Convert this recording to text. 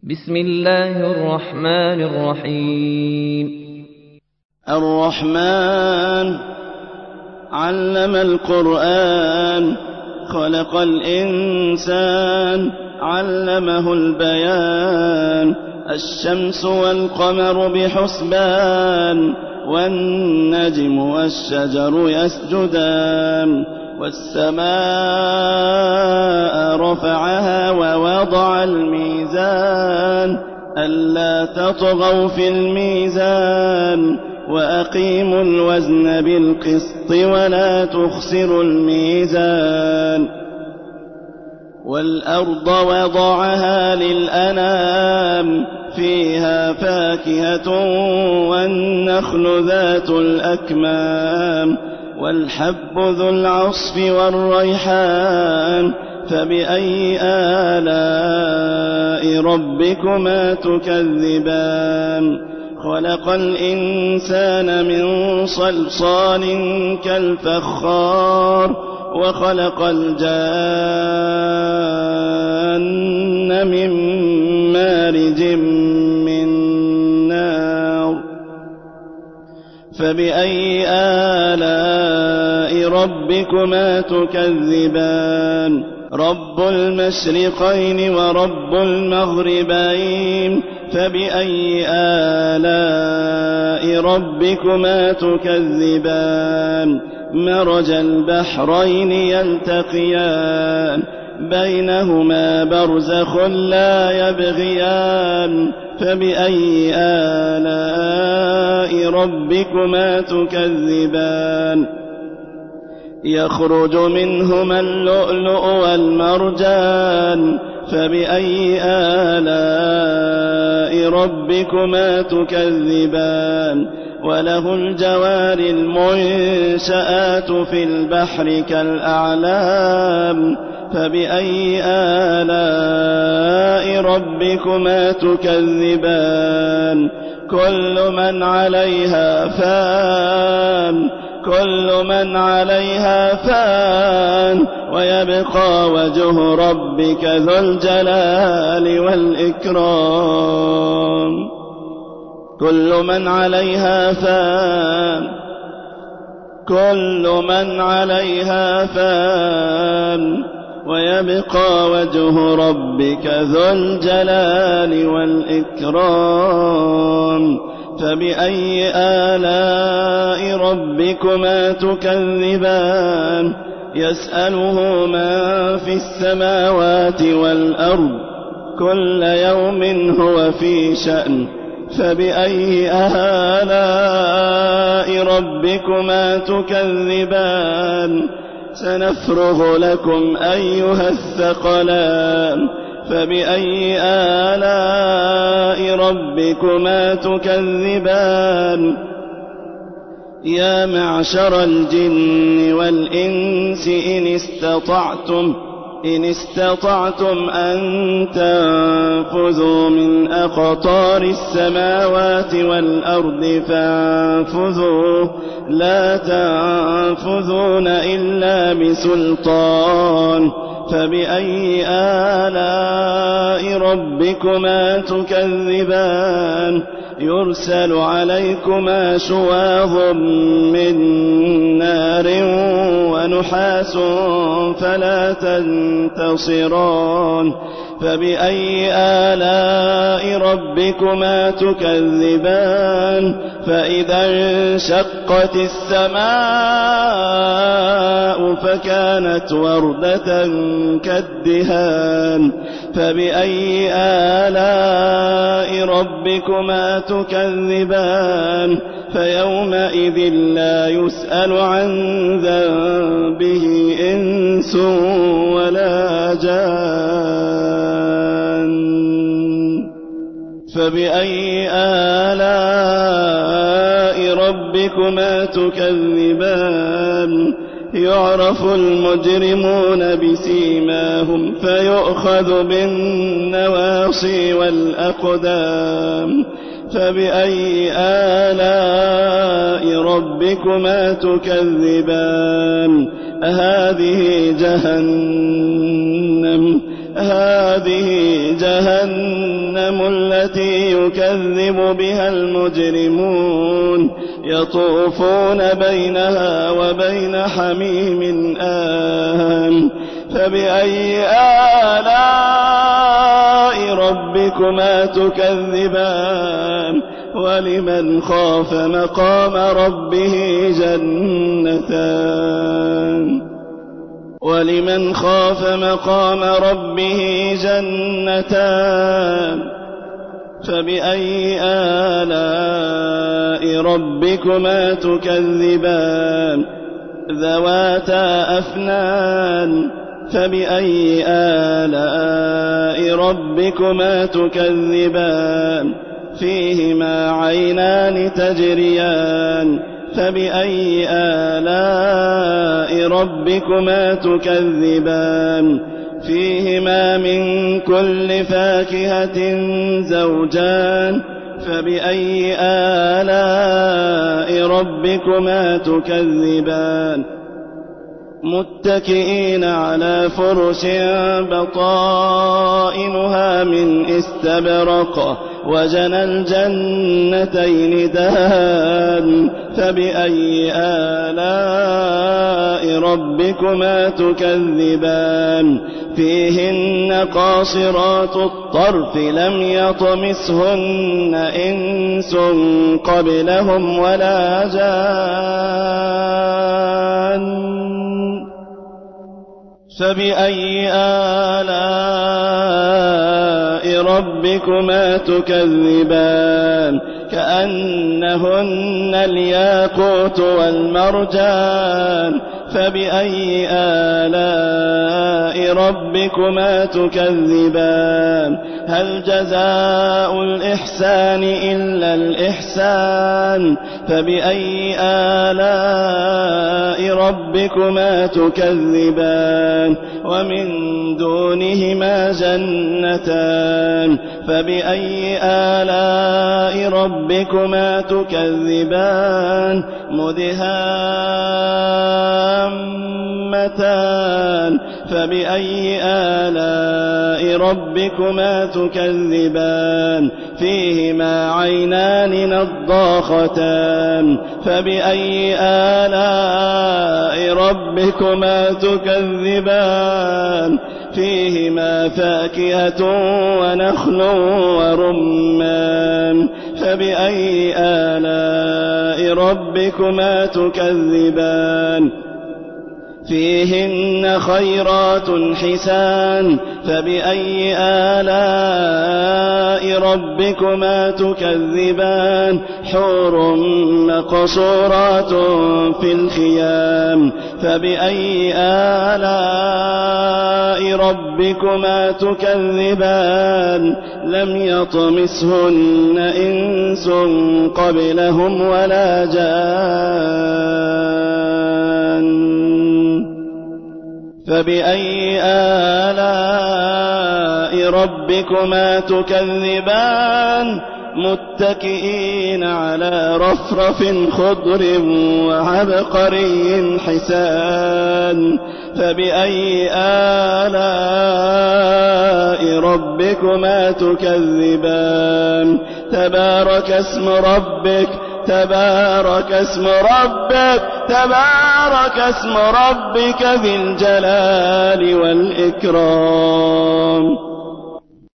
بسم الله الرحمن الرحيم. الرحمن علم القرآن، خلق الإنسان، علمه البيان. الشمس والقمر بحسبان، والنجم والشجر يسجدان. والسماء رفعها ووضع الميزان، ألا تطغوا في الميزان، وأقيموا الوزن بالقسط ولا تخسروا الميزان. والأرض وضعها للأنام، فيها فاكهة والنخل ذات الأكمام، والحب ذو العصف والريحان. فبأي آلاء ربكما تكذبان؟ خلق الإنسان من صلصال كالفخار، وخلق الجان من مارج من نار. فبأي آلاء ربكما تكذبان؟ رب المشرقين ورب المغربين. فبأي آلاء ربكما تكذبان؟ مرج البحرين يلتقيان، بينهما برزخ لا يبغيان. فبأي آلاء ربكما تكذبان؟ يخرج منهما اللؤلؤ والمرجان. فبأي آلاء ربكما تكذبان؟ وله الجوار المنشآت في البحر كالأعلام. فبأي آلاء ربكما تكذبان؟ كل من عليها فان، كل من عليها فان، ويبقى وجه ربك ذو الجلال والإكرام. كل من عليها فان، كل من عليها فان، ويبقى وجه ربك ذو الجلال والإكرام. فبأي آلاء ربكما تكذبان؟ يسأله من في السماوات والأرض، كل يوم هو في شأن. فبأي آلاء ربكما تكذبان؟ سنفرغ لكم أيها الثقلان. فبأي آلاء ربكما تكذبان؟ يا معشر الجن والإنس إن استطعتم أن تنفذوا من أقطار السماوات والأرض فانفذوا، لا تنفذون إلا بسلطان. فبأي آلاء ربكما تكذبان؟ يرسل عليكما شواظ من نار ونحاس فلا تنتصران. فبأي آلاء ربكما تكذبان؟ فإذا انشقت السماء فكانت وردة كالدهان. فبأي آلاء ربكما تكذبان؟ فيومئذ لا يسأل عن ذنبه إنس ولا جان. فبأي آلاء ربكما تكذبان؟ يعرف المجرمون بسيماهم فيؤخذ بالنواصي والأقدام. فبأي آلاء ربكما تكذبان؟ هذه جهنم هذه جهنم التي يكذب بها المجرمون يطوفون بينها وبين حميم آن فبأي آلاء ربكما تكذبان ولمن خاف مقام ربه جنتان فبأي آلاء ربكما تكذبان ذواتا أفنان فبأي آلاء ربكما تكذبان فيهما عينان تجريان فبأي آلاء ربكما تكذبان فيهما من كل فاكهة زوجان فبأي آلاء ربكما تكذبان متكئين على فرش بطائنها من استبرق وجنى الجنتين دان فبأي آلاء ربكما تكذبان فيهن قاصرات الطرف لم يطمسهن إنس قبلهم ولا جان فبأي آلاء ربكما تكذبان كأنهن الياقوت والمرجان فبأي آلاء ربكما تكذبان هل جزاء الإحسان إلا الإحسان فبأي آلاء ربكما تكذبان ومن دونهما جنتان فبأي آلاء ربكما تكذبان مدهامتان فبأي آلاء ربكما تكذبان فيهما عينان نضاختان فبأي آلاء ربكما تكذبان فيهما فاكهة ونخل ورمان فبأي آلاء ربكما تكذبان فيهن خيرات حسان فبأي آلاء ربكما تكذبان حور مقصورات في الخيام فبأي آلاء ربكما تكذبان لم يطمسهن إنس قبلهم ولا جان فبأي آلاء ربكما تكذبان متكئين على رفرف خضر وعبقري حسان فبأي آلاء ربكما تكذبان تبارك اسم ربك ذي الجلال والإكرام